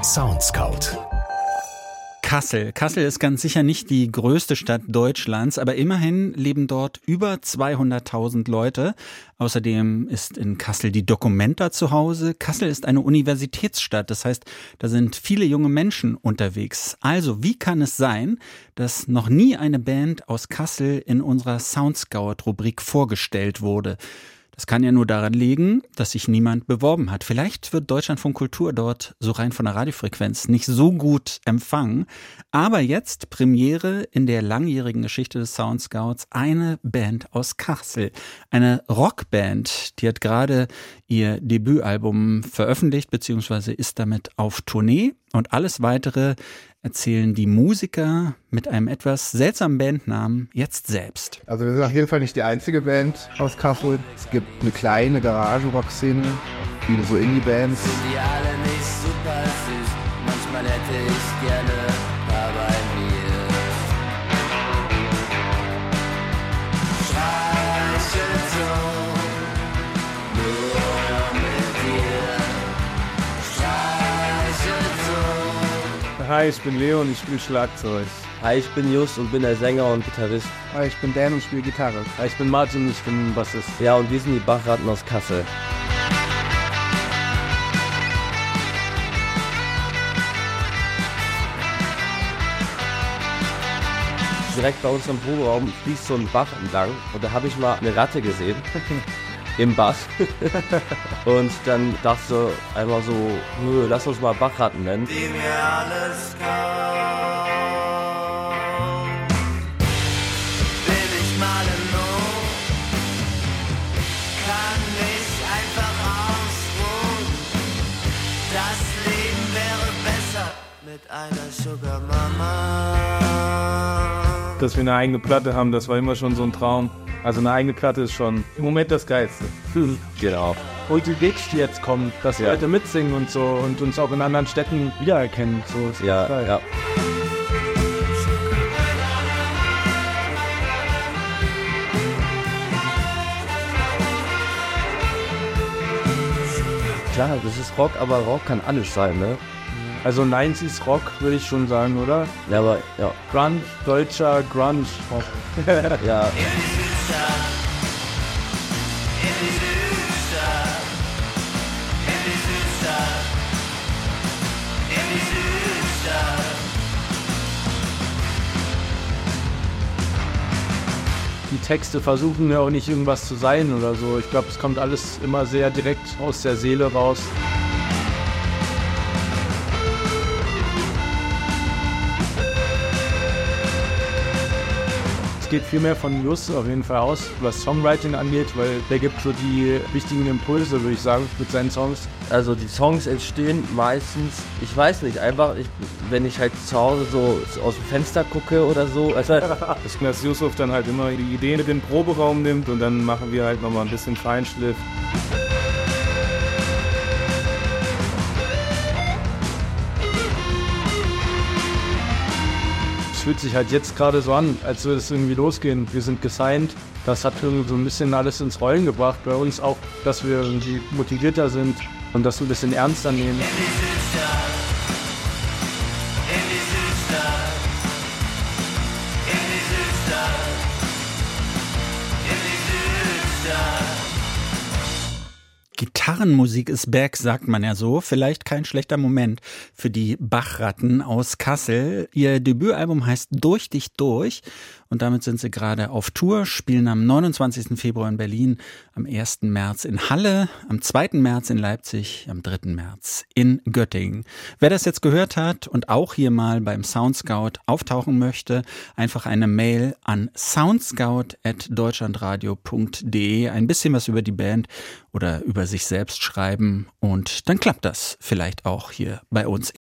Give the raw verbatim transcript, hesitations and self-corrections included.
Soundscout. Kassel. Kassel ist ganz sicher nicht die größte Stadt Deutschlands, aber immerhin leben dort über zweihunderttausend Leute. Außerdem ist in Kassel die Documenta zu Hause. Kassel ist eine Universitätsstadt, das heißt, da sind viele junge Menschen unterwegs. Also, wie kann es sein, dass noch nie eine Band aus Kassel in unserer Soundscout-Rubrik vorgestellt wurde? Das kann ja nur daran liegen, dass sich niemand beworben hat. Vielleicht wird Deutschlandfunk Kultur dort so rein von der Radiofrequenz nicht so gut empfangen. Aber jetzt Premiere in der langjährigen Geschichte des Soundscouts, eine Band aus Kassel. Eine Rockband, die hat gerade ihr Debütalbum veröffentlicht, beziehungsweise ist damit auf Tournee. Und alles Weitere erzählen die Musiker mit einem etwas seltsamen Bandnamen jetzt selbst. Also wir sind auf jeden Fall nicht die einzige Band aus Kassel. Es gibt eine kleine Garage-Rock-Szene, viele so Indie-Bands. Sind die alle nicht super süß, manchmal hätte ich gerne ein paar bei mir. Streichel so, nur mit dir. Streichel so. Hi, ich bin Leo und ich spiele Schlagzeug. Hi, ich bin Just und bin der Sänger und Gitarrist. Hi, ich bin Dan und spiele Gitarre. Hi, ich bin Martin und ich bin Bassist. Ja, und wir sind die Bachratten aus Kassel. Direkt bei uns im Proberaum fließt so ein Bach entlang und da habe ich mal eine Ratte gesehen. Im Bass. Und dann dachte ich so einmal so, lass uns mal Bachratten nennen. Die mir alles kauft. Will ich mal in Not, kann mich einfach ausruhen. Das Leben wäre besser mit einer Sugar Mama. Dass wir eine eigene Platte haben, das war immer schon so ein Traum. Also eine eigene Platte ist schon im Moment das Geilste. Genau. Und die Gigs, die jetzt kommen, dass Ja. Leute mitsingen und so und uns auch in anderen Städten wiedererkennen. So ist Ja, geil. ja. Klar, das ist Rock, aber Rock kann alles sein, ne? Also neunziger Rock würde ich schon sagen, oder? Ja, aber ja, Grunge, deutscher Grunge Rock. ja. In die Südstadt, in die Südstadt, in die Südstadt, in die Südstadt. Die Texte versuchen ja auch nicht irgendwas zu sein oder so. Ich glaube, es kommt alles immer sehr direkt aus der Seele raus. Es geht viel mehr von Just auf jeden Fall aus, was Songwriting angeht, weil der gibt so die wichtigen Impulse, würde ich sagen, mit seinen Songs. Also die Songs entstehen meistens, ich weiß nicht, einfach, ich, wenn ich halt zu Hause so aus dem Fenster gucke oder so. Also, Das, dass Yusuf dann halt immer die Ideen mit in den Proberaum nimmt und dann machen wir halt nochmal ein bisschen Feinschliff. Es fühlt sich halt jetzt gerade so an, als würde es irgendwie losgehen. Wir sind gesigned. Das hat irgendwie so ein bisschen alles ins Rollen gebracht bei uns auch, dass wir irgendwie motivierter sind und das ein bisschen ernster nehmen. In die Südstadt, in die Südstadt, in die Südstadt, in die Südstadt. Gitarrenmusik ist back, sagt man ja so. Vielleicht kein schlechter Moment für die Bachratten aus Kassel. Ihr Debütalbum heißt Durch dich durch und damit sind sie gerade auf Tour, spielen am neunundzwanzigsten Februar in Berlin, am ersten März in Halle, am zweiten März in Leipzig, am dritten März in Göttingen. Wer das jetzt gehört hat und auch hier mal beim Soundscout auftauchen möchte, einfach eine Mail an soundscout at deutschlandradio punkt de, ein bisschen was über die Band oder über sich selbst schreiben und dann klappt das vielleicht auch hier bei uns.